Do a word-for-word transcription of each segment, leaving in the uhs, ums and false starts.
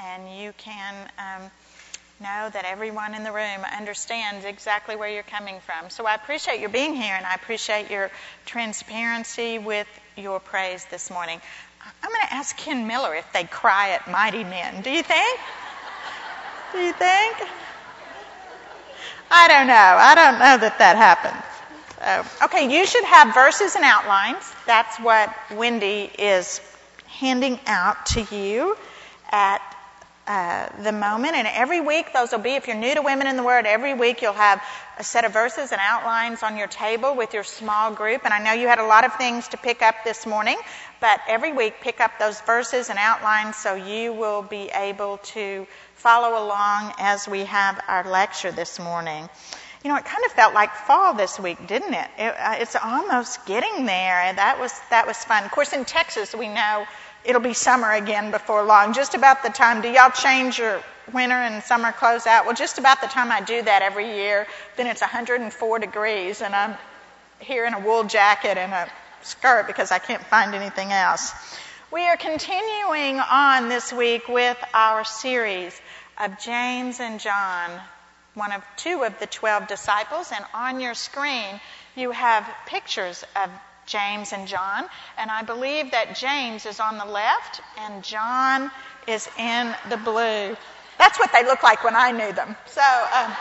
and you can um, know that everyone in the room understands exactly where you're coming from. So I appreciate your being here, and I appreciate your transparency with your praise this morning. I'm going to ask Ken Miller if they cry at Mighty Men. Do you think? Do you think? I don't know. I don't know that that happens. So, okay, you should have verses and outlines. That's what Wendy is handing out to you at uh, the moment. And every week, those will be, if you're new to Women in the Word, every week you'll have a set of verses and outlines on your table with your small group. And I know you had a lot of things to pick up this morning, but every week pick up those verses and outlines so you will be able to follow along as we have our lecture this morning. You know, it kind of felt like fall this week, didn't it? it uh, it's almost getting there, and that was that was fun. Of course, in Texas, we know it'll be summer again before long. Just about the time, do y'all change your winter and summer clothes out? Well, just about the time I do that every year, then it's one hundred four degrees, and I'm here in a wool jacket and a skirt because I can't find anything else. We are continuing on this week with our series of James and John, one of two of the twelve disciples, and on your screen you have pictures of James and John, and I believe that James is on the left and John is in the blue. That's what they look like when I knew them. So um,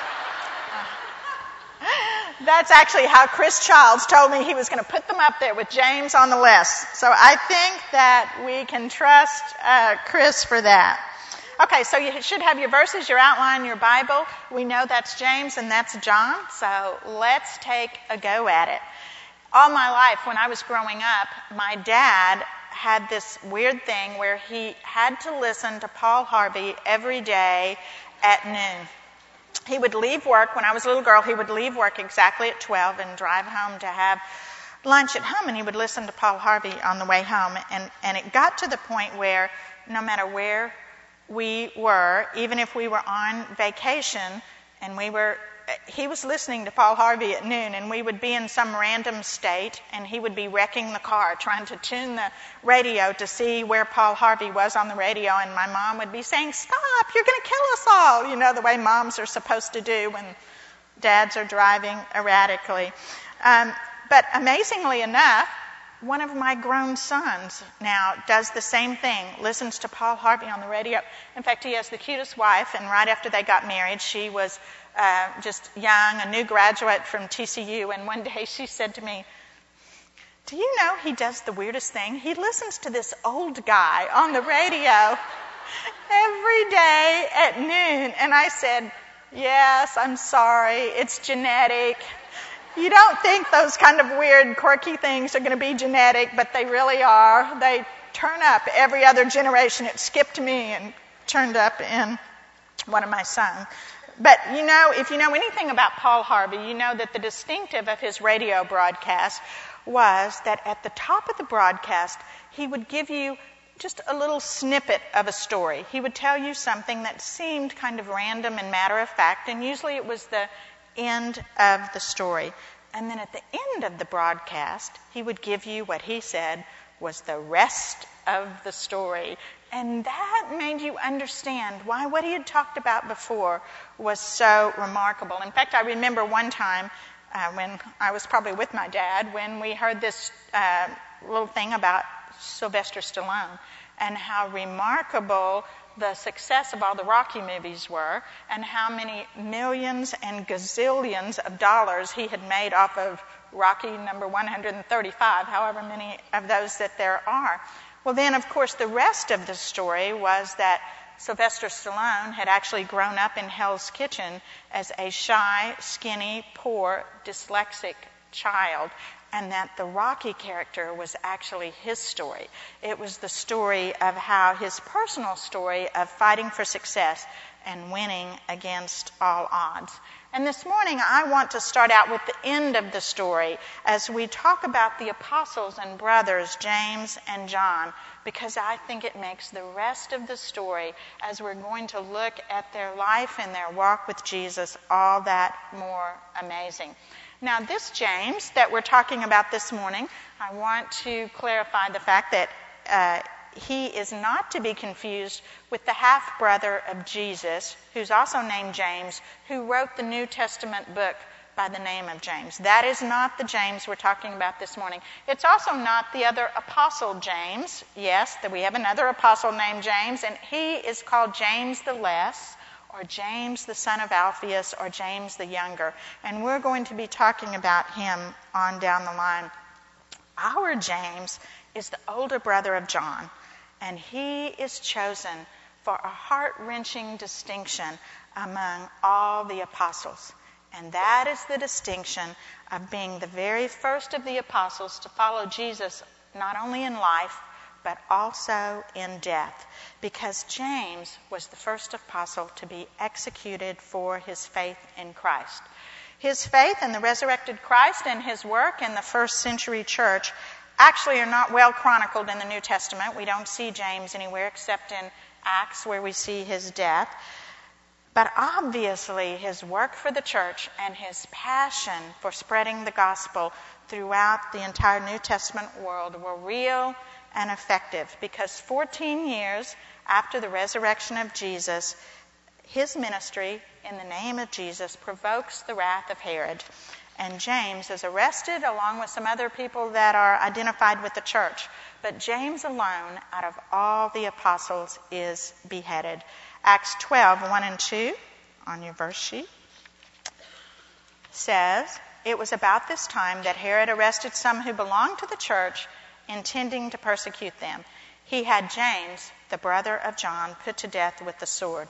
that's actually how Chris Childs told me he was going to put them up there with James on the left. So I think that we can trust uh, Chris for that. Okay, so you should have your verses, your outline, your Bible. We know that's James and that's John, so let's take a go at it. All my life, when I was growing up, my dad had this weird thing where he had to listen to Paul Harvey every day at noon. He would leave work, when I was a little girl, he would leave work exactly at twelve and drive home to have lunch at home, and he would listen to Paul Harvey on the way home. And, and it got to the point where no matter where we were, even if we were on vacation and we were, he was listening to Paul Harvey at noon, and we would be in some random state and he would be wrecking the car trying to tune the radio to see where Paul Harvey was on the radio, and my mom would be saying, "Stop, you're going to kill us all," you know, the way moms are supposed to do when dads are driving erratically. Um, but amazingly enough, one of my grown sons now does the same thing, listens to Paul Harvey on the radio. In fact, he has the cutest wife, and right after they got married, she was uh, just young, a new graduate from T C U, and one day she said to me, "Do you know he does the weirdest thing? He listens to this old guy on the radio every day at noon." And I said, "Yes, I'm sorry, it's genetic. You don't think those kind of weird, quirky things are going to be genetic, but they really are. They turn up every other generation. It skipped me and turned up in one of my sons." But you know, if you know anything about Paul Harvey, you know that the distinctive of his radio broadcast was that at the top of the broadcast, he would give you just a little snippet of a story. He would tell you something that seemed kind of random and matter of fact, and usually it was the end of the story. And then at the end of the broadcast, he would give you what he said was the rest of the story. And that made you understand why what he had talked about before was so remarkable. In fact, I remember one time uh, when I was probably with my dad, when we heard this uh, little thing about Sylvester Stallone and how remarkable the success of all the Rocky movies were, and how many millions and gazillions of dollars he had made off of Rocky number one hundred thirty-five, however many of those that there are. Well, then, of course, the rest of the story was that Sylvester Stallone had actually grown up in Hell's Kitchen as a shy, skinny, poor, dyslexic child, and that the Rocky character was actually his story. It was the story of how his personal story of fighting for success and winning against all odds. And this morning I want to start out with the end of the story as we talk about the apostles and brothers, James and John, because I think it makes the rest of the story, as we're going to look at their life and their walk with Jesus, all that more amazing. Now, this James that we're talking about this morning, I want to clarify the fact that uh, he is not to be confused with the half-brother of Jesus, who's also named James, who wrote the New Testament book by the name of James. That is not the James we're talking about this morning. It's also not the other apostle James. Yes, that we have another apostle named James, and he is called James the Less, or James the son of Alphaeus, or James the Younger. And we're going to be talking about him on down the line. Our James is the older brother of John, and he is chosen for a heart-wrenching distinction among all the apostles. And that is the distinction of being the very first of the apostles to follow Jesus, not only in life, but also in death. Because James was the first apostle to be executed for his faith in Christ. His faith in the resurrected Christ and his work in the first century church actually are not well chronicled in the New Testament. We don't see James anywhere except in Acts, where we see his death. But obviously, his work for the church and his passion for spreading the gospel throughout the entire New Testament world were real and effective, because fourteen years after the resurrection of Jesus, his ministry in the name of Jesus provokes the wrath of Herod. And James is arrested along with some other people that are identified with the church. But James alone, out of all the apostles, is beheaded. Acts twelve, one and two, on your verse sheet, says, "It was about this time that Herod arrested some who belonged to the church, intending to persecute them. He had James, the brother of John, put to death with the sword."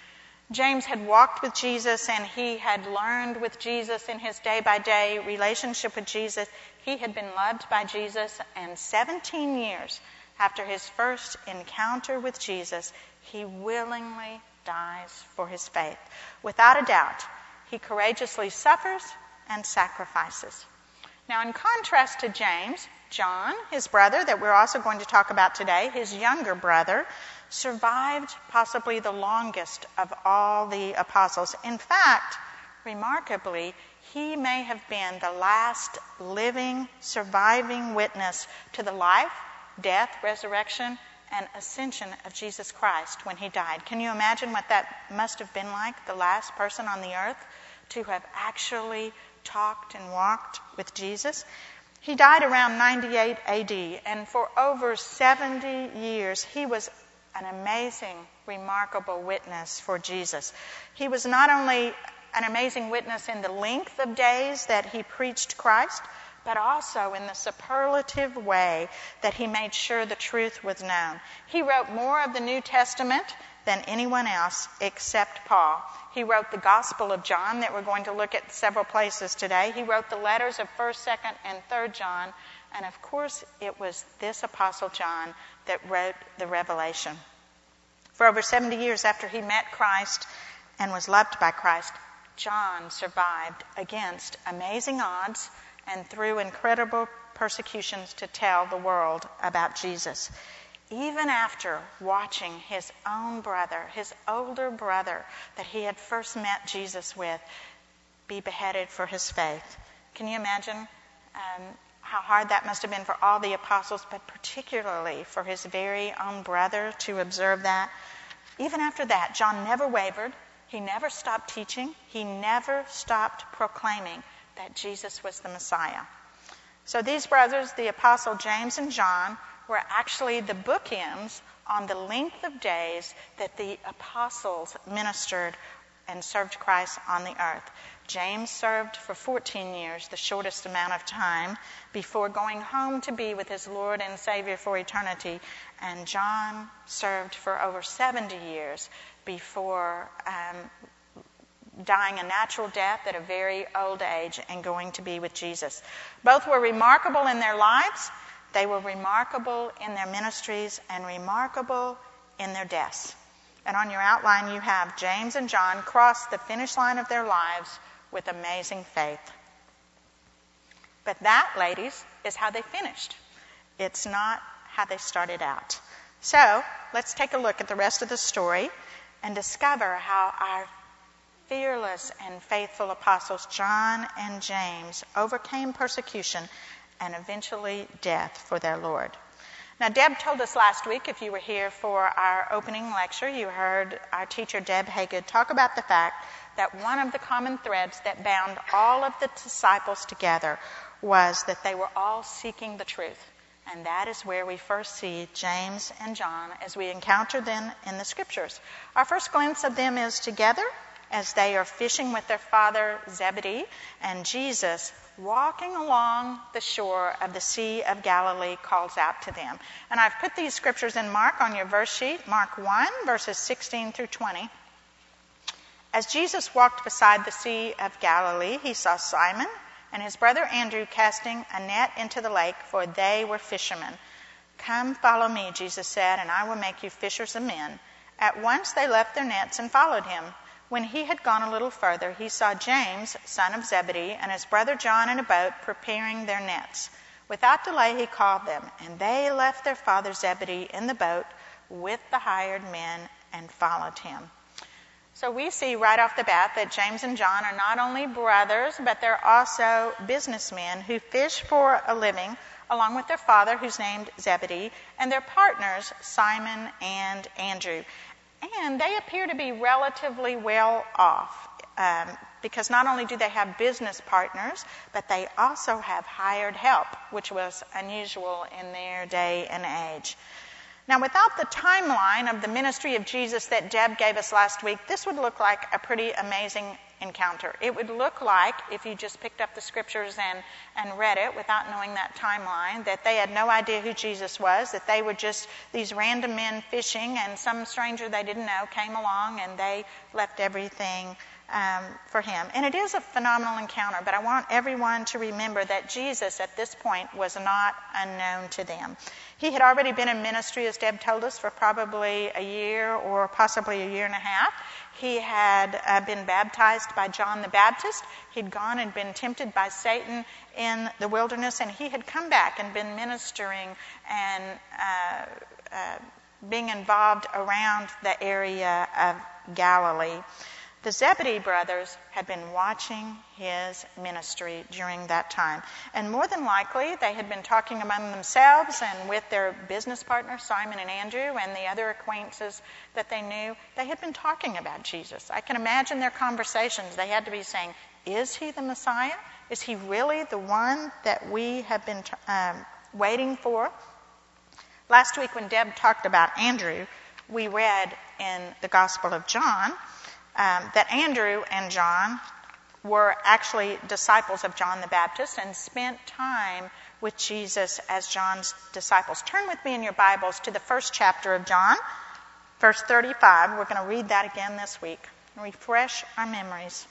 James had walked with Jesus, and he had learned with Jesus in his day-by-day relationship with Jesus. He had been loved by Jesus, and seventeen years after his first encounter with Jesus, he willingly dies for his faith. Without a doubt, he courageously suffers and sacrifices. Now, in contrast to James, John, his brother, that we're also going to talk about today, his younger brother, survived possibly the longest of all the apostles. In fact, remarkably, he may have been the last living, surviving witness to the life, death, resurrection, and ascension of Jesus Christ when he died. Can you imagine what that must have been like, the last person on the earth to have actually talked and walked with Jesus? He died around ninety-eight A D, and for over seventy years, he was an amazing, remarkable witness for Jesus. He was not only an amazing witness in the length of days that he preached Christ, but also in the superlative way that he made sure the truth was known. He wrote more of the New Testament than anyone else except Paul. He wrote the Gospel of John that we're going to look at several places today. He wrote the letters of first, second, and third John. And of course, it was this Apostle John that wrote the Revelation. For over seventy years after he met Christ and was loved by Christ, John survived against amazing odds and through incredible persecutions to tell the world about Jesus. Even after watching his own brother, his older brother that he had first met Jesus with, be beheaded for his faith. Can you imagine um, how hard that must have been for all the apostles, but particularly for his very own brother to observe that? Even after that, John never wavered. He never stopped teaching. He never stopped proclaiming that Jesus was the Messiah. So these brothers, the apostle James and John, were actually the bookends on the length of days that the apostles ministered and served Christ on the earth. James served for fourteen years, the shortest amount of time, before going home to be with his Lord and Savior for eternity. And John served for over seventy years before um, dying a natural death at a very old age and going to be with Jesus. Both were remarkable in their lives. They were remarkable in their ministries and remarkable in their deaths. And on your outline, you have James and John cross the finish line of their lives with amazing faith. But that, ladies, is how they finished. It's not how they started out. So let's take a look at the rest of the story and discover how our fearless and faithful apostles John and James overcame persecution and eventually death for their Lord. Now, Deb told us last week, if you were here for our opening lecture, you heard our teacher, Deb Haygood, talk about the fact that one of the common threads that bound all of the disciples together was that they were all seeking the truth. And that is where we first see James and John as we encounter them in the Scriptures. Our first glimpse of them is together as they are fishing with their father Zebedee, and Jesus, walking along the shore of the Sea of Galilee, calls out to them. And I've put these Scriptures in Mark on your verse sheet, Mark one, verses sixteen through twenty. As Jesus walked beside the Sea of Galilee, he saw Simon and his brother Andrew casting a net into the lake, for they were fishermen. "Come, follow me," Jesus said, "and I will make you fishers of men." At once they left their nets and followed him. When he had gone a little further, he saw James, son of Zebedee, and his brother John in a boat preparing their nets. Without delay he called them, and they left their father Zebedee in the boat with the hired men and followed him. So we see right off the bat that James and John are not only brothers, but they're also businessmen who fish for a living, along with their father, who's named Zebedee, and their partners, Simon and Andrew. And they appear to be relatively well off, um, because not only do they have business partners, but they also have hired help, which was unusual in their day and age. Now, without the timeline of the ministry of Jesus that Deb gave us last week, this would look like a pretty amazing encounter. It would look like, if you just picked up the Scriptures and, and read it without knowing that timeline, that they had no idea who Jesus was, that they were just these random men fishing, and some stranger they didn't know came along and they left everything um, for him. And it is a phenomenal encounter, but I want everyone to remember that Jesus at this point was not unknown to them. He had already been in ministry, as Deb told us, for probably a year or possibly a year and a half. He had uh, been baptized by John the Baptist. He'd gone and been tempted by Satan in the wilderness, and he had come back and been ministering and uh, uh, being involved around the area of Galilee. The Zebedee brothers had been watching his ministry during that time. And more than likely, they had been talking among themselves and with their business partners, Simon and Andrew, and the other acquaintances that they knew. They had been talking about Jesus. I can imagine their conversations. They had to be saying, is he the Messiah? Is he really the one that we have been um, waiting for? Last week when Deb talked about Andrew, we read in the Gospel of John Um, that Andrew and John were actually disciples of John the Baptist and spent time with Jesus as John's disciples. Turn with me in your Bibles to the first chapter of John, verse thirty-five. We're going to read that again this week and refresh our memories.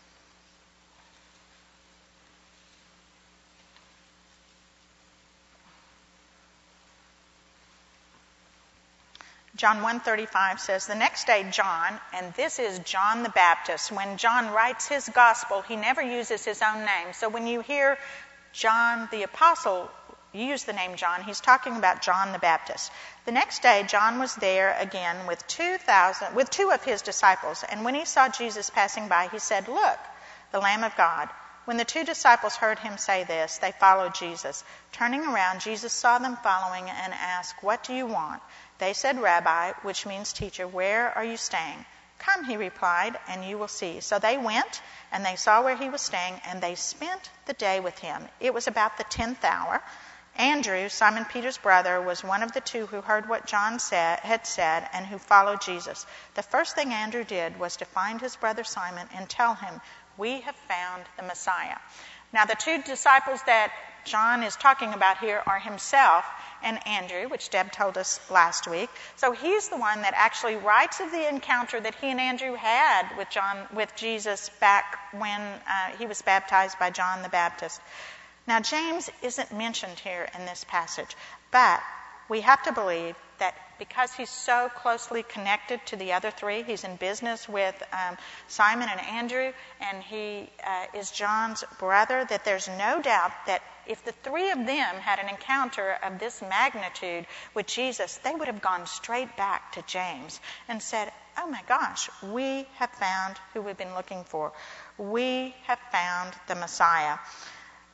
John one thirty-five says, "The next day John," and this is John the Baptist. When John writes his gospel, he never uses his own name. So when you hear John the Apostle use the name John, he's talking about John the Baptist. "The next day John was there again with two thousand, with two of his disciples, and when he saw Jesus passing by, he said, 'Look, the Lamb of God.' When the two disciples heard him say this, they followed Jesus. Turning around, Jesus saw them following and asked, 'What do you want?' They said, 'Rabbi,' which means teacher, 'where are you staying?' 'Come,' he replied, 'and you will see.' So they went, and they saw where he was staying, and they spent the day with him. It was about the tenth hour. Andrew, Simon Peter's brother, was one of the two who heard what John said, had said and who followed Jesus. The first thing Andrew did was to find his brother Simon and tell him, 'We have found the Messiah.'" Now, the two disciples that John is talking about here are himself and Andrew, which Deb told us last week. So he's the one that actually writes of the encounter that he and Andrew had with John, with Jesus back when uh, he was baptized by John the Baptist. Now, James isn't mentioned here in this passage, but we have to believe that because he's so closely connected to the other three, he's in business with um, Simon and Andrew, and he uh, is John's brother, that there's no doubt that if the three of them had an encounter of this magnitude with Jesus, they would have gone straight back to James and said, "Oh my gosh, we have found who we've been looking for. We have found the Messiah."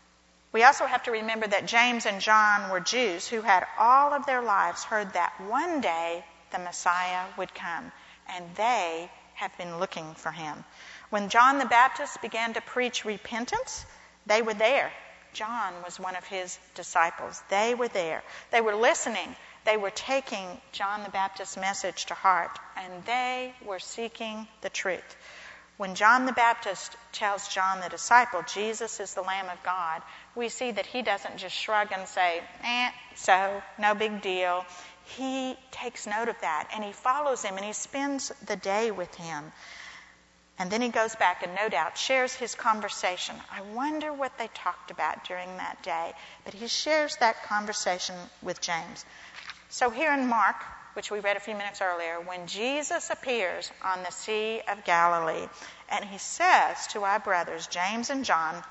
We also have to remember that James and John were Jews who had all of their lives heard that one day the Messiah would come, and they have been looking for him. When John the Baptist began to preach repentance, they were there. John was one of his disciples. They were there. They were listening. They were taking John the Baptist's message to heart, and they were seeking the truth. When John the Baptist tells John the disciple, Jesus is the Lamb of God, we see that he doesn't just shrug and say, eh, so, no big deal. He takes note of that, and he follows him, and he spends the day with him. And then he goes back and no doubt shares his conversation. I wonder what they talked about during that day. But he shares that conversation with James. So here in Mark, which we read a few minutes earlier, when Jesus appears on the Sea of Galilee, and he says to our brothers, James and John,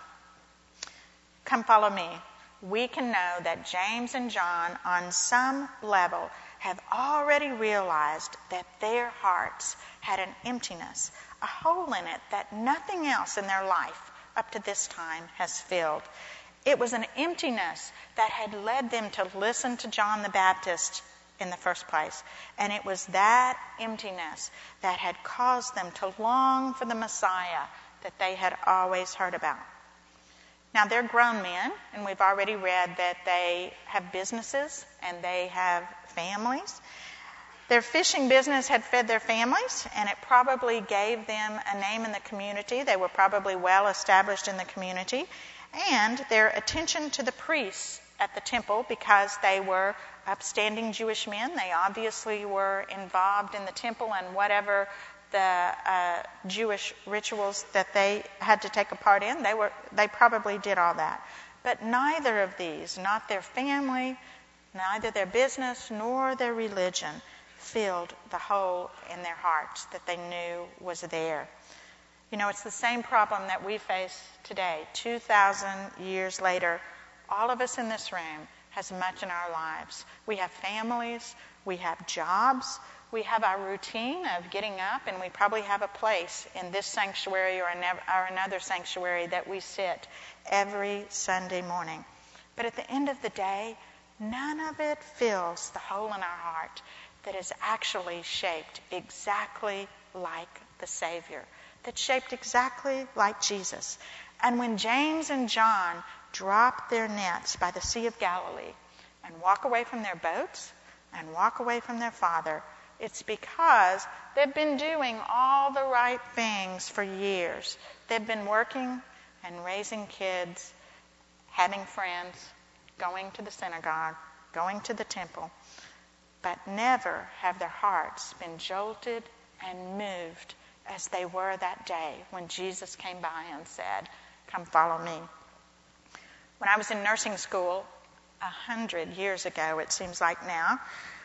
come follow me, we can know that James and John, on some level, have already realized that their hearts had an emptiness, a hole in it that nothing else in their life up to this time has filled. It was an emptiness that had led them to listen to John the Baptist in the first place. And it was that emptiness that had caused them to long for the Messiah that they had always heard about. Now, they're grown men, and we've already read that they have businesses and they have families. Their fishing business had fed their families, and it probably gave them a name in the community. They were probably well established in the community. And their attention to the priests at the temple, because they were upstanding Jewish men, they obviously were involved in the temple and whatever the uh, Jewish rituals that they had to take a part in, they were they probably did all that. But neither of these, not their family, neither their business, nor their religion, filled the hole in their hearts that they knew was there. You know, it's the same problem that we face today. two thousand years later, all of us in this room has much in our lives. We have families, we have jobs, we have our routine of getting up, and we probably have a place in this sanctuary or another sanctuary that we sit every Sunday morning. But at the end of the day, none of it fills the hole in our heart that is actually shaped exactly like the Savior, that's shaped exactly like Jesus. And when James and John drop their nets by the Sea of Galilee and walk away from their boats and walk away from their father, it's because they've been doing all the right things for years. They've been working and raising kids, having friends, going to the synagogue, going to the temple, but never have their hearts been jolted and moved as they were that day when Jesus came by and said, come follow me. When I was in nursing school a hundred years ago, it seems like now,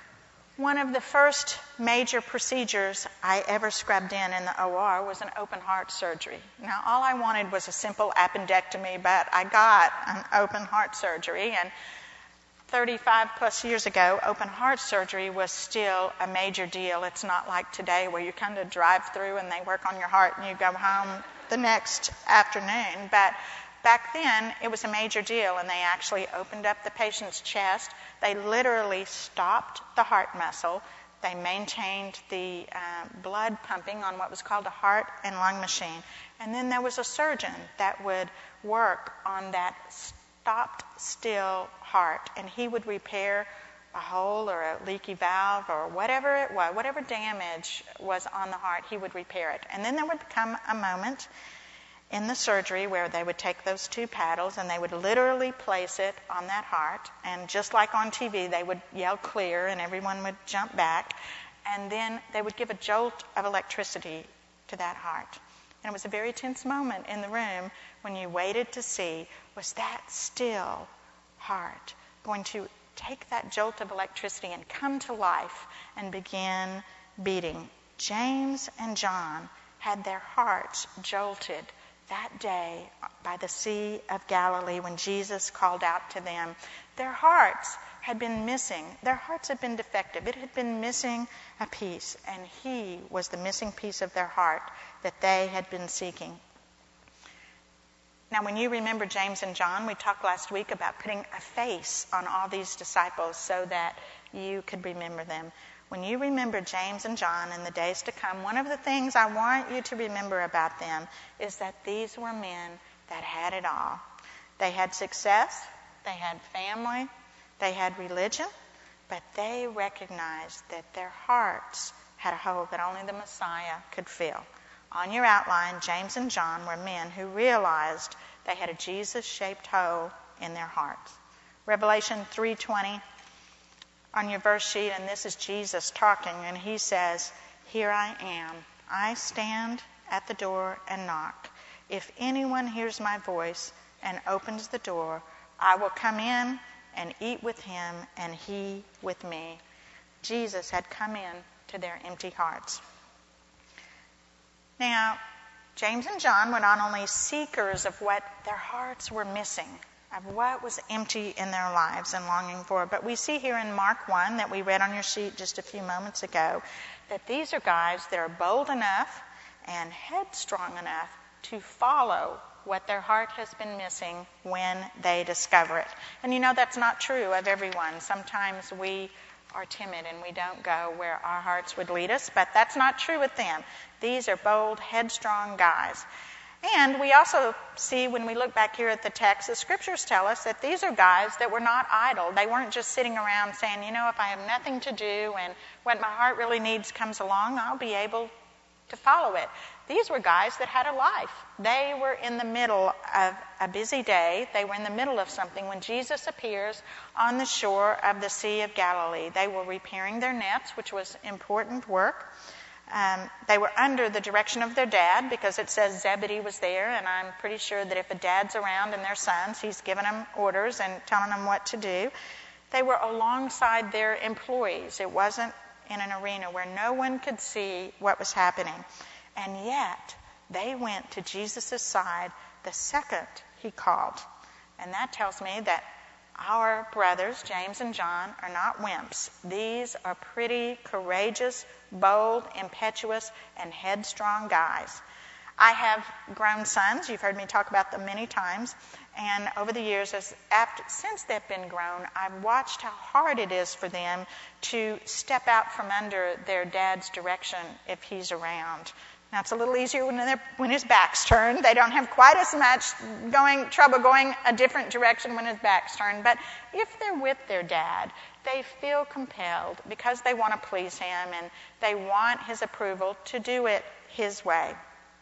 one of the first major procedures I ever scrubbed in in the O R was an open heart surgery. Now, all I wanted was a simple appendectomy, but I got an open heart surgery, and thirty-five plus years ago, open heart surgery was still a major deal. It's not like today where you kind of drive through and they work on your heart and you go home the next afternoon. But back then, it was a major deal, and they actually opened up the patient's chest. They literally stopped the heart muscle. They maintained the uh, blood pumping on what was called a heart and lung machine. And then there was a surgeon that would work on that stopped still heart, and he would repair a hole or a leaky valve or whatever it was, whatever damage was on the heart, he would repair it. And then there would come a moment in the surgery where they would take those two paddles and they would literally place it on that heart, and just like on T V, they would yell clear and everyone would jump back, and then they would give a jolt of electricity to that heart. And it was a very tense moment in the room when you waited to see, was that still heart going to take that jolt of electricity and come to life and begin beating? James and John had their hearts jolted that day by the Sea of Galilee when Jesus called out to them. Their hearts had been missing. Their hearts had been defective. It had been missing a piece, and he was the missing piece of their heart that they had been seeking. Now, when you remember James and John, we talked last week about putting a face on all these disciples so that you could remember them. When you remember James and John in the days to come, one of the things I want you to remember about them is that these were men that had it all. They had success, they had family, they had religion, but they recognized that their hearts had a hole that only the Messiah could fill. On your outline, James and John were men who realized they had a Jesus-shaped hole in their hearts. Revelation three twenty on your verse sheet, and this is Jesus talking, and he says, "Here I am. I stand at the door and knock. If anyone hears my voice and opens the door, I will come in and eat with him and he with me." Jesus had come in to their empty hearts. Now, James and John were not only seekers of what their hearts were missing, of what was empty in their lives and longing for, but we see here in Mark one that we read on your sheet just a few moments ago that these are guys that are bold enough and headstrong enough to follow what their heart has been missing when they discover it. And you know that's not true of everyone. Sometimes we are timid and we don't go where our hearts would lead us, but that's not true with them. These are bold, headstrong guys. And we also see when we look back here at the text, the scriptures tell us that these are guys that were not idle. They weren't just sitting around saying, you know, if I have nothing to do and what my heart really needs comes along, I'll be able to follow it. These were guys that had a life. They were in the middle of a busy day. They were in the middle of something when Jesus appears on the shore of the Sea of Galilee. They were repairing their nets, which was important work. Um, they were under the direction of their dad because it says Zebedee was there, and I'm pretty sure that if a dad's around and their sons, he's giving them orders and telling them what to do. They were alongside their employees. It wasn't in an arena where no one could see what was happening. And yet, they went to Jesus' side the second he called. And that tells me that our brothers, James and John, are not wimps. These are pretty courageous, bold, impetuous, and headstrong guys. I have grown sons. You've heard me talk about them many times. And over the years, as after, since they've been grown, I've watched how hard it is for them to step out from under their dad's direction if he's around. Now, it's a little easier when, they're, when his back's turned. They don't have quite as much going trouble going a different direction when his back's turned. But if they're with their dad, they feel compelled because they want to please him and they want his approval to do it his way.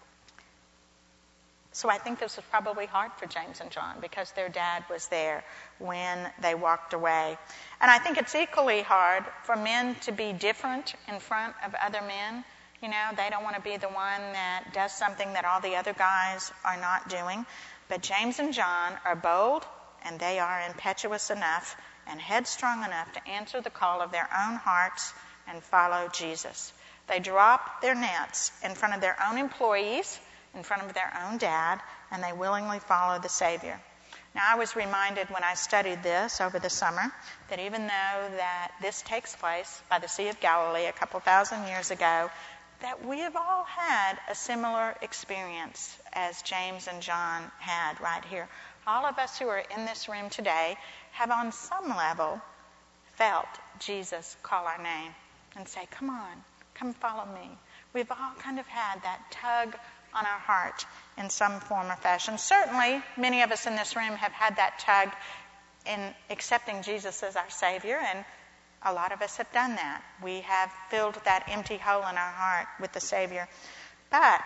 So I think this was probably hard for James and John because their dad was there when they walked away. And I think it's equally hard for men to be different in front of other men. You know, they don't want to be the one that does something that all the other guys are not doing. But James and John are bold, and they are impetuous enough and headstrong enough to answer the call of their own hearts and follow Jesus. They drop their nets in front of their own employees, in front of their own dad, and they willingly follow the Savior. Now, I was reminded when I studied this over the summer that even though that this takes place by the Sea of Galilee a couple thousand years ago, that we have all had a similar experience as James and John had right here. All of us who are in this room today have on some level felt Jesus call our name and say, come on, come follow me. We've all kind of had that tug on our heart in some form or fashion. Certainly, many of us in this room have had that tug in accepting Jesus as our Savior, and a lot of us have done that. We have filled that empty hole in our heart with the Savior. But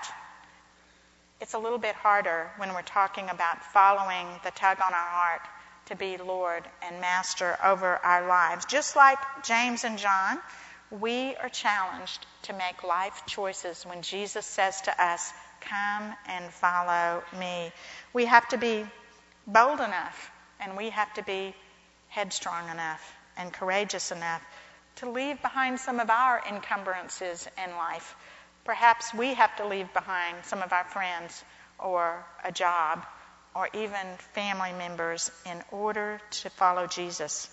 it's a little bit harder when we're talking about following the tug on our heart to be Lord and Master over our lives. Just like James and John, we are challenged to make life choices when Jesus says to us, come and follow me. We have to be bold enough, and we have to be headstrong enough and courageous enough to leave behind some of our encumbrances in life. Perhaps we have to leave behind some of our friends or a job or even family members in order to follow Jesus.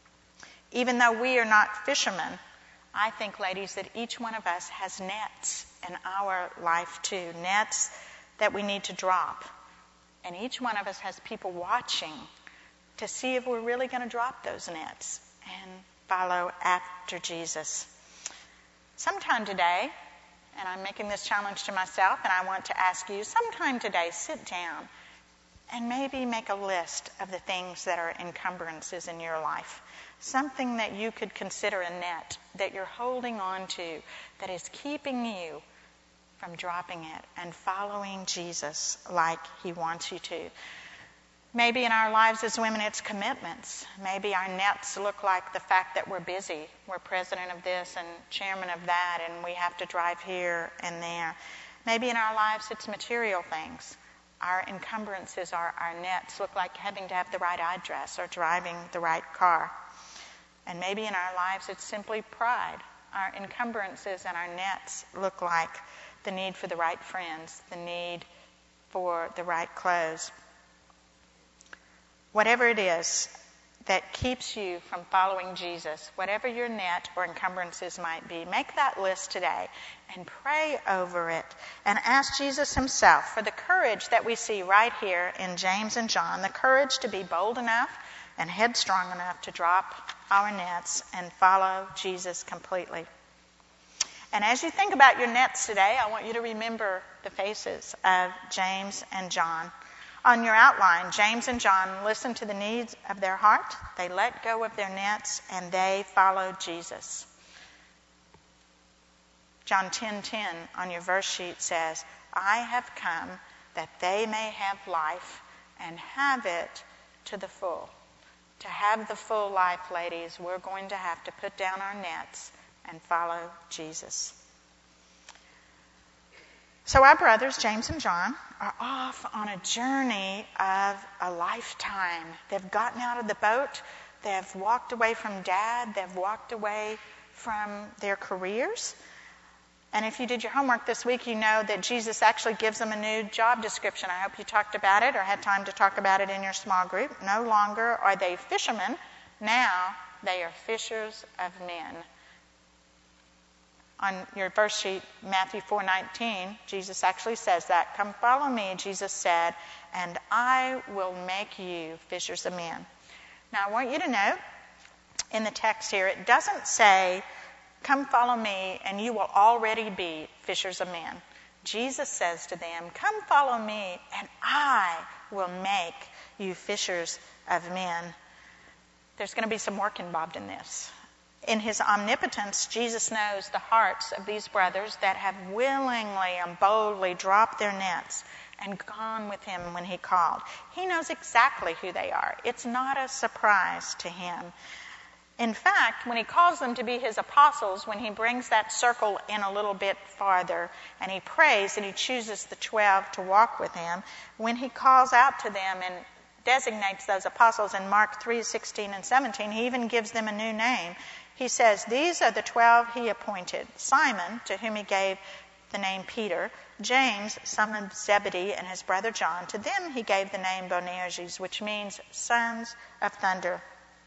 Even though we are not fishermen, I think, ladies, that each one of us has nets in our life too, nets that we need to drop And each one of us has people watching to see if we're really going to drop those nets and follow after Jesus. Sometime today, and I'm making this challenge to myself, and I want to ask you, sometime today, sit down and maybe make a list of the things that are encumbrances in your life. Something that you could consider a net that you're holding on to that is keeping you from dropping it and following Jesus like he wants you to. Maybe in our lives as women, it's commitments. Maybe our nets look like the fact that we're busy. We're president of this and chairman of that, and we have to drive here and there. Maybe in our lives, it's material things. Our encumbrances, are our nets, look like having to have the right address or driving the right car. And maybe in our lives, it's simply pride. Our encumbrances and our nets look like the need for the right friends, the need for the right clothes. Whatever it is that keeps you from following Jesus, whatever your net or encumbrances might be, make that list today and pray over it and ask Jesus himself for the courage that we see right here in James and John, the courage to be bold enough and headstrong enough to drop our nets and follow Jesus completely. And as you think about your nets today, I want you to remember the faces of James and John. On your outline, James and John listened to the needs of their heart, they let go of their nets, and they followed Jesus. John ten ten on your verse sheet says, I have come that they may have life and have it to the full. To have the full life, ladies, we're going to have to put down our nets and follow Jesus. So our brothers, James and John, are off on a journey of a lifetime. They've gotten out of the boat. They've walked away from Dad. They've walked away from their careers. And if you did your homework this week, you know that Jesus actually gives them a new job description. I hope you talked about it or had time to talk about it in your small group. No longer are they fishermen. Now they are fishers of men. On your verse sheet, Matthew four nineteen, Jesus actually says that. Come follow me, Jesus said, and I will make you fishers of men. Now I want you to note in the text here, it doesn't say, come follow me and you will already be fishers of men. Jesus says to them, come follow me and I will make you fishers of men. There's going to be some work involved in this. In his omnipotence, Jesus knows the hearts of these brothers that have willingly and boldly dropped their nets and gone with him when he called. He knows exactly who they are. It's not a surprise to him. In fact, when he calls them to be his apostles, when he brings that circle in a little bit farther and he prays and he chooses the twelve to walk with him, when he calls out to them and designates those apostles in Mark three sixteen and seventeen, he even gives them a new name. He says, these are the twelve he appointed. Simon, to whom he gave the name Peter, James, son of Zebedee, and his brother John. To them he gave the name Boanerges, which means sons of thunder.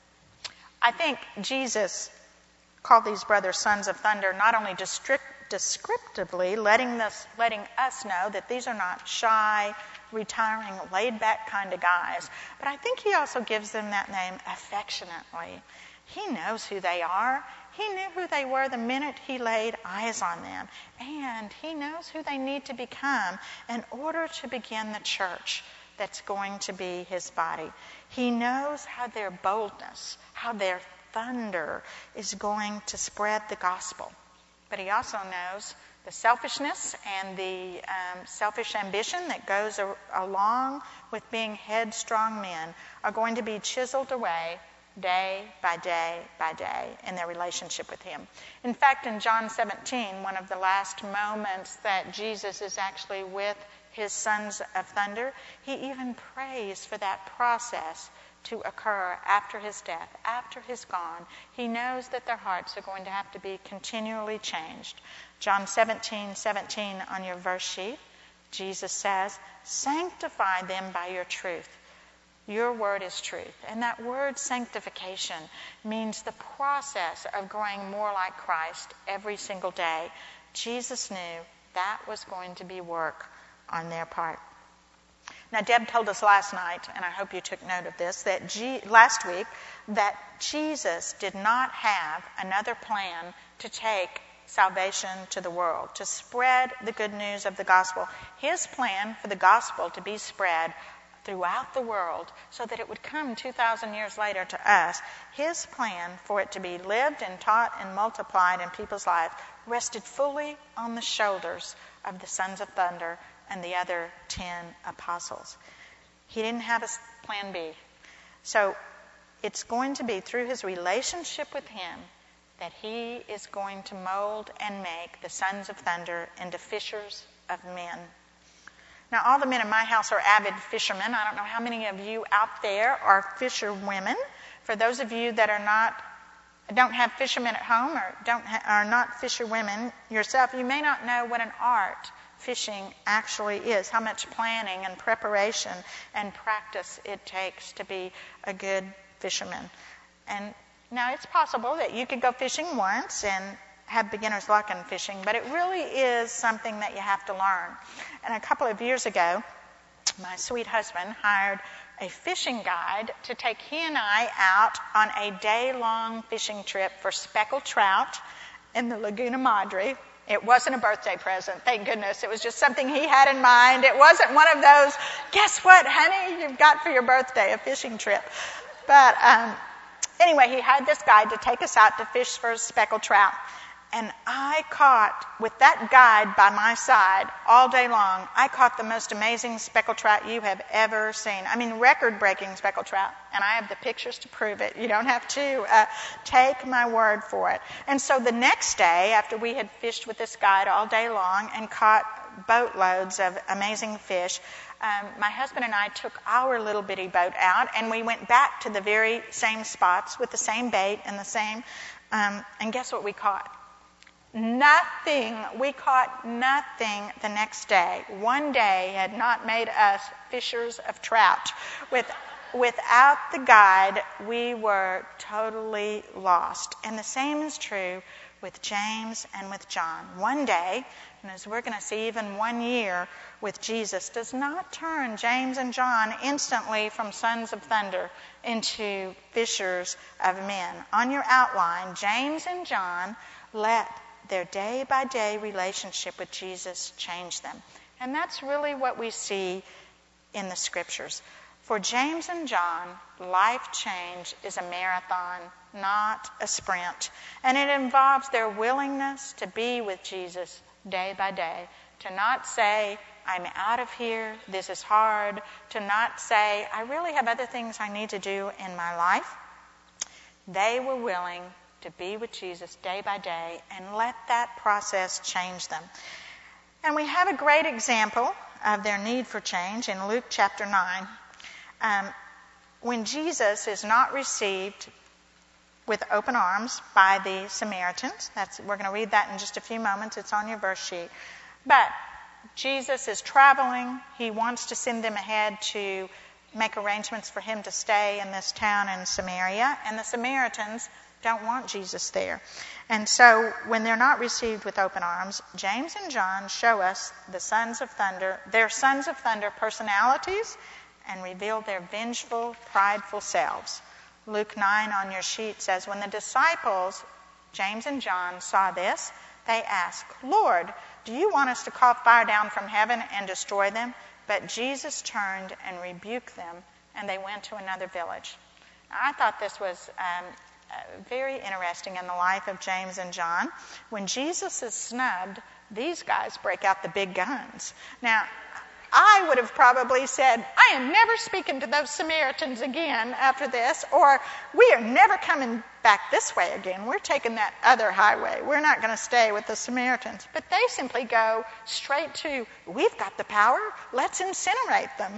I think Jesus called these brothers sons of thunder not only descriptively, letting, this, letting us know that these are not shy, retiring, laid-back kind of guys, but I think he also gives them that name affectionately. He knows who they are. He knew who they were the minute he laid eyes on them. And he knows who they need to become in order to begin the church that's going to be his body. He knows how their boldness, how their thunder is going to spread the gospel. But he also knows the selfishness and the um, selfish ambition that goes a- along with being headstrong men are going to be chiseled away day by day by day in their relationship with him. In fact, in John seventeen, one of the last moments that Jesus is actually with his sons of thunder, he even prays for that process to occur after his death, after he's gone. He knows that their hearts are going to have to be continually changed. John seventeen seventeen on your verse sheet, Jesus says, sanctify them by your truth. Your word is truth. And that word sanctification means the process of growing more like Christ every single day. Jesus knew that was going to be work on their part. Now, Deb told us last night, and I hope you took note of this, that G- last week, that Jesus did not have another plan to take salvation to the world, to spread the good news of the gospel. His plan for the gospel to be spread throughout the world so that it would come two thousand years later to us, his plan for it to be lived and taught and multiplied in people's lives rested fully on the shoulders of the sons of thunder and the other ten apostles. He didn't have a plan B. So it's going to be through his relationship with him that he is going to mold and make the sons of thunder into fishers of men. Now, all the men in my house are avid fishermen. I don't know how many of you out there are fisherwomen. For those of you that are not, don't have fishermen at home or don't ha- are not fisherwomen yourself, you may not know what an art fishing actually is, how much planning and preparation and practice it takes to be a good fisherman. And now, it's possible that you could go fishing once and have beginner's luck in fishing, but it really is something that you have to learn. And a couple of years ago, my sweet husband hired a fishing guide to take he and I out on a day-long fishing trip for speckled trout in the Laguna Madre. It wasn't a birthday present, thank goodness. It was just something he had in mind. It wasn't one of those, guess what, honey, you've got for your birthday, a fishing trip. But um, anyway, he hired this guide to take us out to fish for speckled trout. And I caught, with that guide by my side all day long, I caught the most amazing speckled trout you have ever seen. I mean, record-breaking speckled trout. And I have the pictures to prove it. You don't have to uh, take my word for it. And so the next day, after we had fished with this guide all day long and caught boatloads of amazing fish, um, my husband and I took our little bitty boat out and we went back to the very same spots with the same bait and the same, um, and guess what we caught? Nothing. We caught nothing the next day. One day had not made us fishers of trout. With, without the guide, we were totally lost. And the same is true with James and with John. One day, and as we're going to see, even one year with Jesus does not turn James and John instantly from sons of thunder into fishers of men. On your outline, James and John let their day-by-day relationship with Jesus changed them. And that's really what we see in the Scriptures. For James and John, life change is a marathon, not a sprint. And it involves their willingness to be with Jesus day by day. To not say, I'm out of here, this is hard. To not say, I really have other things I need to do in my life. They were willing to be with Jesus day by day and let that process change them. And we have a great example of their need for change in Luke chapter nine. Um, when Jesus is not received with open arms by the Samaritans, that's, we're going to read that in just a few moments, it's on your verse sheet. But Jesus is traveling, he wants to send them ahead to make arrangements for him to stay in this town in Samaria, and the Samaritans don't want Jesus there. And so when they're not received with open arms, James and John show us the sons of thunder, their sons of thunder personalities, and reveal their vengeful, prideful selves. Luke nine on your sheet says, when the disciples, James and John, saw this, they asked, Lord, do you want us to call fire down from heaven and destroy them? But Jesus turned and rebuked them, and they went to another village. Now, I thought this was um, uh, very interesting in the life of James and John. When Jesus is snubbed, these guys break out the big guns. Now, I would have probably said, I am never speaking to those Samaritans again after this, or we are never coming back this way again. We're taking that other highway. We're not going to stay with the Samaritans. But they simply go straight to, we've got the power, let's incinerate them.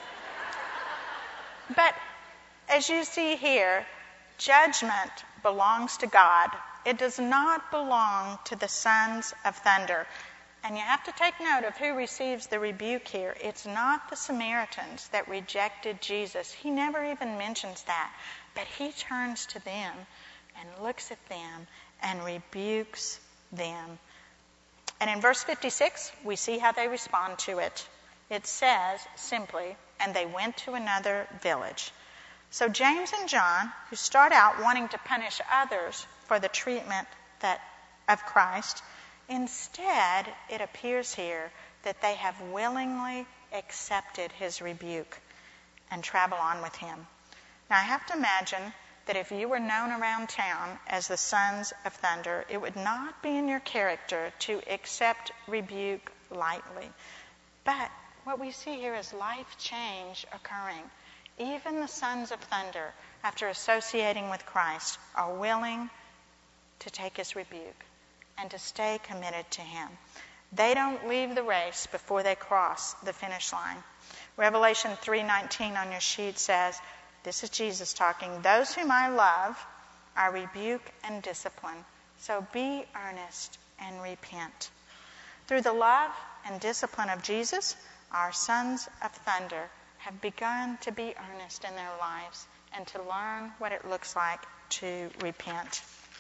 But as you see here, judgment belongs to God. It does not belong to the sons of thunder. And you have to take note of who receives the rebuke here. It's not the Samaritans that rejected Jesus. He never even mentions that. But he turns to them and looks at them and rebukes them. And in verse fifty-six, we see how they respond to it. It says simply, and they went to another village. So James and John, who start out wanting to punish others for the treatment that of Christ, instead, it appears here that they have willingly accepted his rebuke and travel on with him. Now, I have to imagine that if you were known around town as the Sons of Thunder, it would not be in your character to accept rebuke lightly. But what we see here is life change occurring. Even the Sons of Thunder, after associating with Christ, are willing to take his rebuke and to stay committed to him. They don't leave the race before they cross the finish line. Revelation three nineteen on your sheet says, this is Jesus talking, those whom I love, I rebuke and discipline. So be earnest and repent. Through the love and discipline of Jesus, our Sons of Thunder have begun to be earnest in their lives and to learn what it looks like to repent.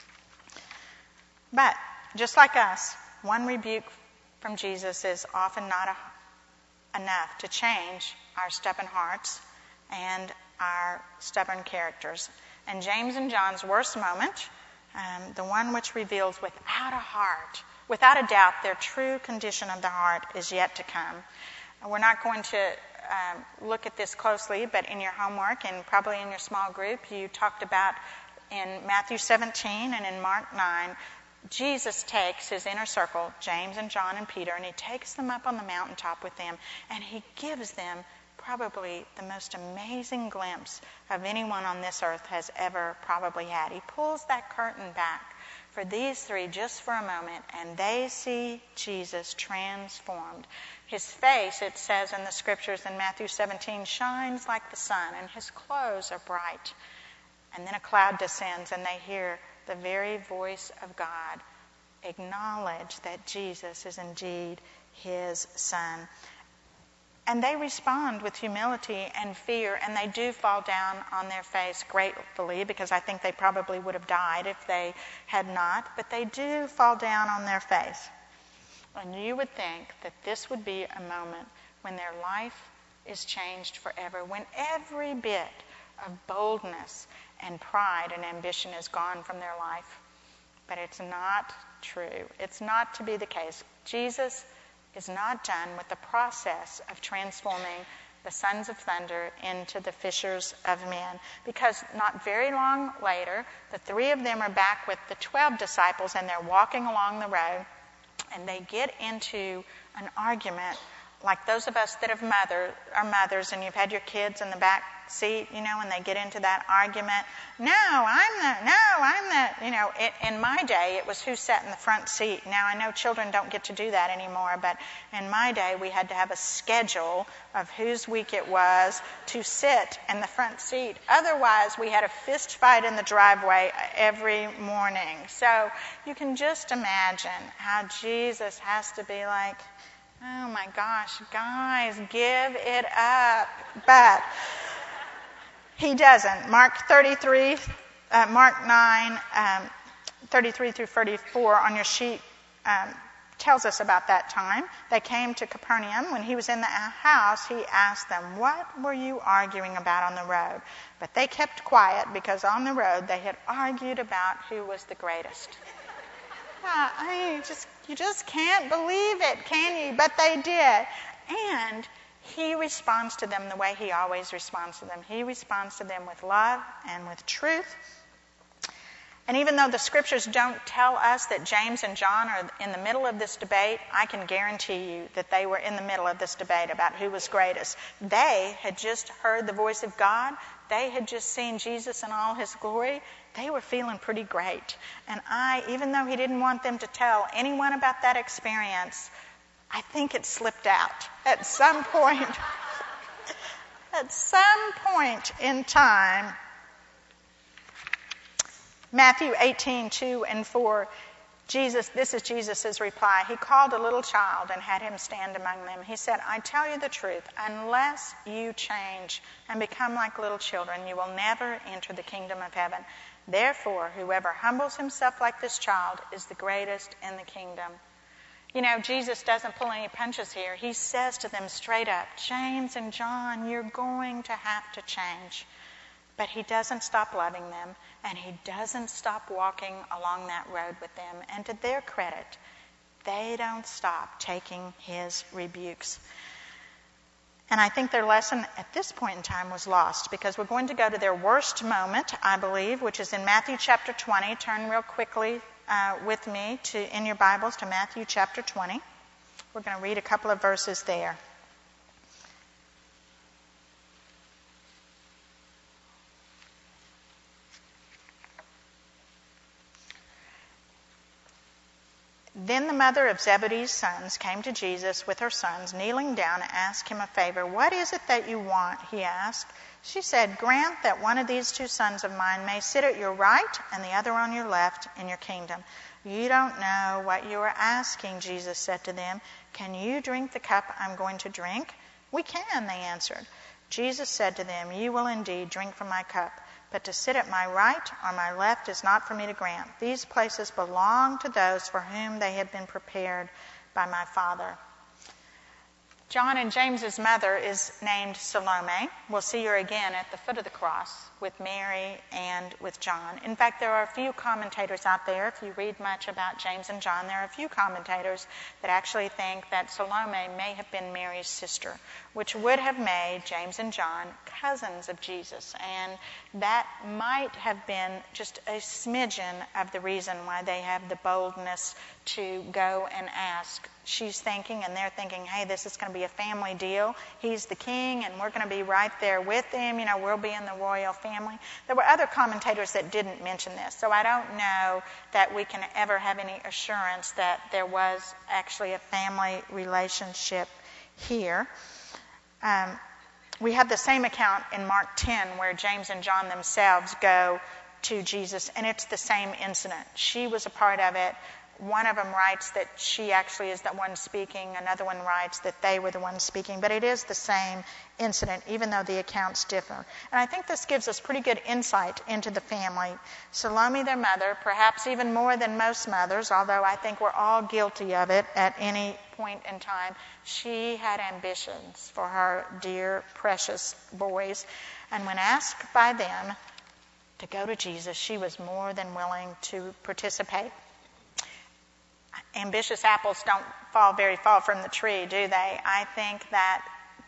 But just like us, one rebuke from Jesus is often not a, enough to change our stubborn hearts and our stubborn characters. And James and John's worst moment, um, the one which reveals without a heart, without a doubt, their true condition of the heart is yet to come. We're not going to um, look at this closely, but in your homework and probably in your small group, you talked about in Matthew seventeen and in Mark nine, Jesus takes his inner circle, James and John and Peter, and he takes them up on the mountaintop with them, and he gives them probably the most amazing glimpse of anyone on this earth has ever probably had. He pulls that curtain back for these three just for a moment, and they see Jesus transformed. His face, it says in the scriptures in Matthew seventeen, shines like the sun, and his clothes are bright. And then a cloud descends, and they hear the very voice of God acknowledge that Jesus is indeed his Son. And they respond with humility and fear, and they do fall down on their face gratefully, because I think they probably would have died if they had not, but they do fall down on their face. And you would think that this would be a moment when their life is changed forever, when every bit of boldness and pride and ambition is gone from their life. But it's not true. It's not to be the case. Jesus is not done with the process of transforming the Sons of Thunder into the fishers of men, because not very long later, the three of them are back with the twelve disciples, and they're walking along the road, and they get into an argument like those of us that have mother, are mothers, and you've had your kids in the back seat, you know, and they get into that argument. No, I'm the, no, I'm the, you know, it, in my day, it was who sat in the front seat. Now, I know children don't get to do that anymore, but in my day, we had to have a schedule of whose week it was to sit in the front seat. Otherwise, we had a fist fight in the driveway every morning. So you can just imagine how Jesus has to be like, oh my gosh, guys, give it up. But he doesn't. Mark thirty-three, uh, Mark nine, um, thirty-three through thirty-four on your sheet um, tells us about that time. They came to Capernaum. When he was in the house, he asked them, what were you arguing about on the road? But they kept quiet, because on the road they had argued about who was the greatest. Yeah, I mean, just you just can't believe it, can you? But they did. And he responds to them the way he always responds to them. He responds to them with love and with truth. And even though the scriptures don't tell us that James and John are in the middle of this debate, I can guarantee you that they were in the middle of this debate about who was greatest. They had just heard the voice of God. They had just seen Jesus in all his glory. They were feeling pretty great. And I, even though he didn't want them to tell anyone about that experience, I think it slipped out at some point. At some point in time. Matthew eighteen, two and four, Jesus, this is Jesus' reply. He called a little child and had him stand among them. He said, I tell you the truth, unless you change and become like little children, you will never enter the kingdom of heaven. Therefore, whoever humbles himself like this child is the greatest in the kingdom. You know, Jesus doesn't pull any punches here. He says to them straight up, James and John, you're going to have to change. But he doesn't stop loving them, and he doesn't stop walking along that road with them. And to their credit, they don't stop taking his rebukes. And I think their lesson at this point in time was lost, because we're going to go to their worst moment, I believe, which is in Matthew chapter twenty. Turn real quickly uh, with me to in your Bibles to Matthew chapter twenty. We're going to read a couple of verses there. Then the mother of Zebedee's sons came to Jesus with her sons, kneeling down, asked him a favor. What is it that you want? He asked. She said, grant that one of these two sons of mine may sit at your right and the other on your left in your kingdom. You don't know what you are asking, Jesus said to them. Can you drink the cup I'm going to drink? We can, they answered. Jesus said to them, you will indeed drink from my cup. But to sit at my right or my left is not for me to grant. These places belong to those for whom they have been prepared by my Father. John and James's mother is named Salome. We'll see her again at the foot of the cross with Mary and with John. In fact, there are a few commentators out there, if you read much about James and John, there are a few commentators that actually think that Salome may have been Mary's sister, which would have made James and John cousins of Jesus. And that might have been just a smidgen of the reason why they have the boldness to go and ask. She's thinking, and they're thinking, hey, this is going to be a family deal. He's the king, and we're going to be right there with him. You know, we'll be in the royal family. There were other commentators that didn't mention this, so I don't know that we can ever have any assurance that there was actually a family relationship here. Um, we have the same account in Mark ten, where James and John themselves go to Jesus, and it's the same incident. She was a part of it. One of them writes that she actually is the one speaking. Another one writes that they were the ones speaking. But it is the same incident, even though the accounts differ. And I think this gives us pretty good insight into the family. Salome, their mother, perhaps even more than most mothers, although I think we're all guilty of it at any point in time, she had ambitions for her dear, precious boys. And when asked by them to go to Jesus, she was more than willing to participate. Ambitious apples don't fall very far from the tree, do they? I think that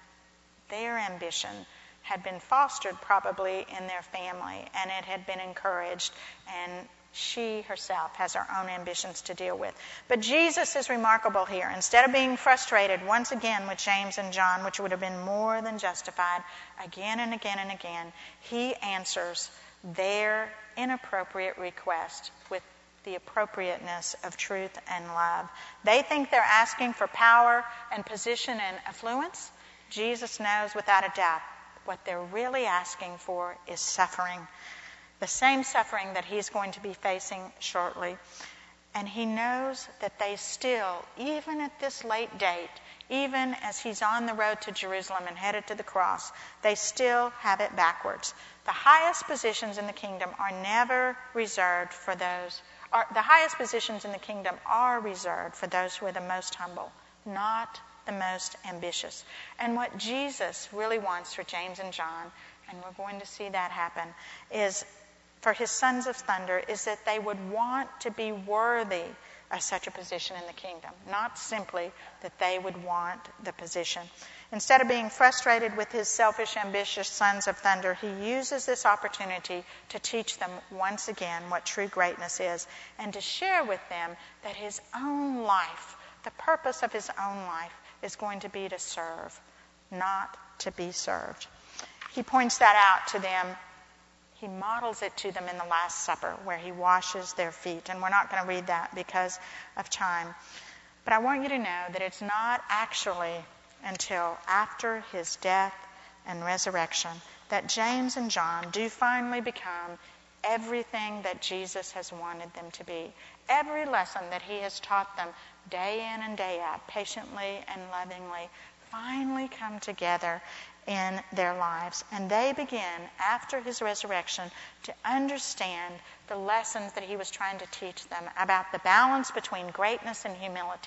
their ambition had been fostered probably in their family, and it had been encouraged, and she herself has her own ambitions to deal with. But Jesus is remarkable here. Instead of being frustrated once again with James and John, which would have been more than justified, again and again and again, he answers their inappropriate request with the appropriateness of truth and love. They think they're asking for power and position and affluence. Jesus knows without a doubt what they're really asking for is suffering. The same suffering that he's going to be facing shortly. And he knows that they still, even at this late date, even as he's on the road to Jerusalem and headed to the cross, they still have it backwards. The highest positions in the kingdom are never reserved for those Are, the highest positions in the kingdom are reserved for those who are the most humble, not the most ambitious. And what Jesus really wants for James and John, and we're going to see that happen, is for his sons of thunder, is that they would want to be worthy of such a position in the kingdom, not simply that they would want the position. Instead of being frustrated with his selfish, ambitious sons of thunder, he uses this opportunity to teach them once again what true greatness is, and to share with them that his own life, the purpose of his own life, is going to be to serve, not to be served. He points that out to them. He models it to them in the Last Supper, where he washes their feet. And we're not going to read that because of time. But I want you to know that it's not actually until after his death and resurrection that James and John do finally become everything that Jesus has wanted them to be. Every lesson that he has taught them day in and day out, patiently and lovingly, finally come together in their lives. And they begin, after his resurrection, to understand the lessons that he was trying to teach them about the balance between greatness and humility,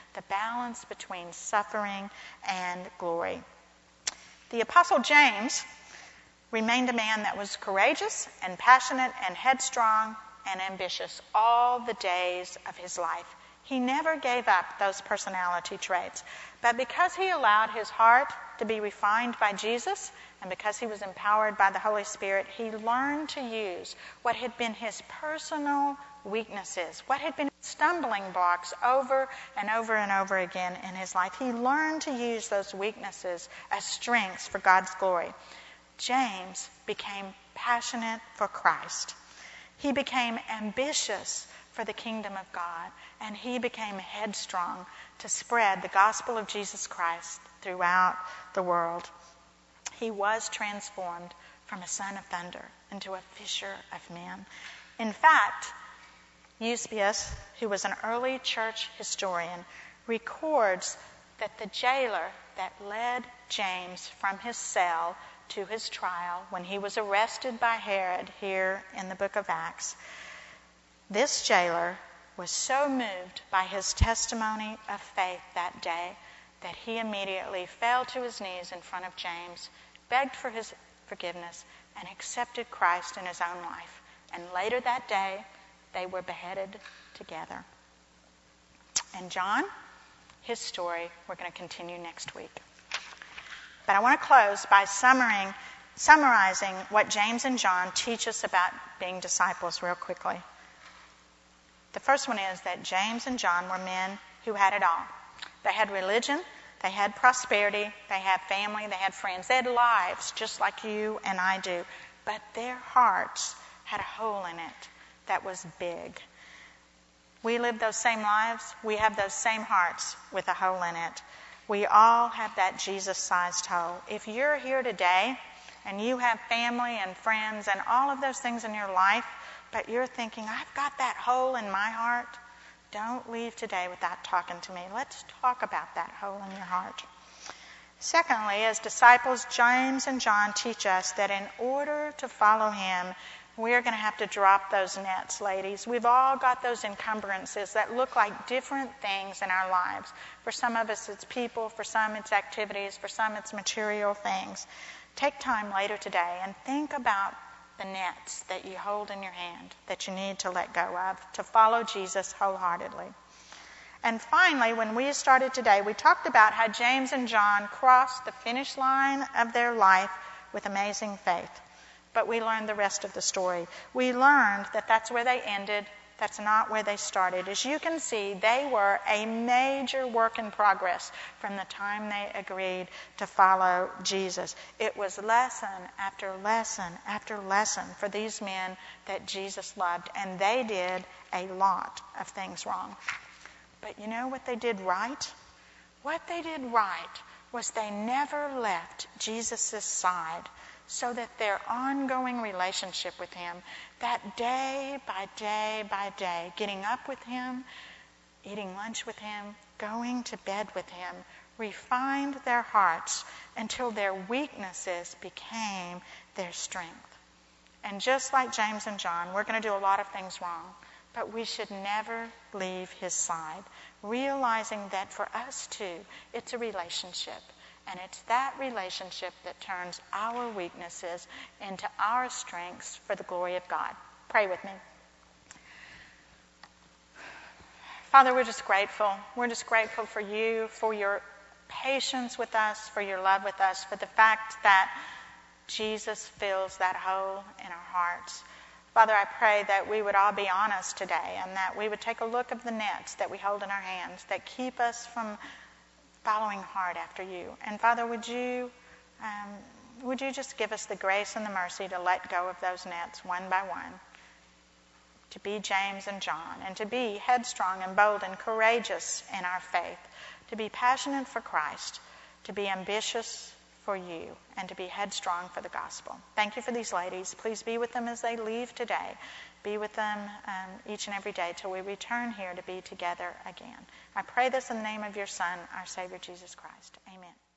the balance between suffering and glory. The Apostle James remained a man that was courageous and passionate and headstrong and ambitious all the days of his life. He never gave up those personality traits. But because he allowed his heart to be refined by Jesus, and because he was empowered by the Holy Spirit, he learned to use what had been his personal weaknesses, what had been stumbling blocks over and over and over again in his life. He learned to use those weaknesses as strengths for God's glory. James became passionate for Christ. He became ambitious for the kingdom of God, and he became headstrong to spread the gospel of Jesus Christ throughout the world. He was transformed from a son of thunder into a fisher of men. In fact, Eusebius, who was an early church historian, records that the jailer that led James from his cell to his trial when he was arrested by Herod here in the book of Acts, this jailer was so moved by his testimony of faith that day that he immediately fell to his knees in front of James, begged for his forgiveness, and accepted Christ in his own life. And later that day, they were beheaded together. And John, his story, we're going to continue next week. But I want to close by summarizing, summarizing what James and John teach us about being disciples real quickly. The first one is that James and John were men who had it all. They had religion, they had prosperity, they had family, they had friends. They had lives just like you and I do. But their hearts had a hole in it that was big. We live those same lives. We have those same hearts with a hole in it. We all have that Jesus-sized hole. If you're here today and you have family and friends and all of those things in your life, but you're thinking, I've got that hole in my heart, don't leave today without talking to me. Let's talk about that hole in your heart. Secondly, as disciples, James and John teach us that in order to follow him, we're going to have to drop those nets, ladies. We've all got those encumbrances that look like different things in our lives. For some of us, it's people. For some, it's activities. For some, it's material things. Take time later today and think about the nets that you hold in your hand that you need to let go of to follow Jesus wholeheartedly. And finally, when we started today, we talked about how James and John crossed the finish line of their life with amazing faith. But we learned the rest of the story. We learned that that's where they ended. That's not where they started. As you can see, they were a major work in progress from the time they agreed to follow Jesus. It was lesson after lesson after lesson for these men that Jesus loved, and they did a lot of things wrong. But you know what they did right? What they did right was they never left Jesus' side, so that their ongoing relationship with him, that day by day by day, getting up with him, eating lunch with him, going to bed with him, refined their hearts until their weaknesses became their strength. And just like James and John, we're going to do a lot of things wrong, but we should never leave his side, realizing that for us too, it's a relationship. And it's that relationship that turns our weaknesses into our strengths for the glory of God. Pray with me. Father, we're just grateful. We're just grateful for you, for your patience with us, for your love with us, for the fact that Jesus fills that hole in our hearts. Father, I pray that we would all be honest today and that we would take a look at the nets that we hold in our hands that keep us from following hard after you. And Father, would you um, would you just give us the grace and the mercy to let go of those nets one by one, to be James and John, and to be headstrong and bold and courageous in our faith, to be passionate for Christ, to be ambitious for you, and to be headstrong for the gospel. Thank you for these ladies. Please be with them as they leave today. Be with them um, each and every day till we return here to be together again. I pray this in the name of your Son, our Savior, Jesus Christ. Amen.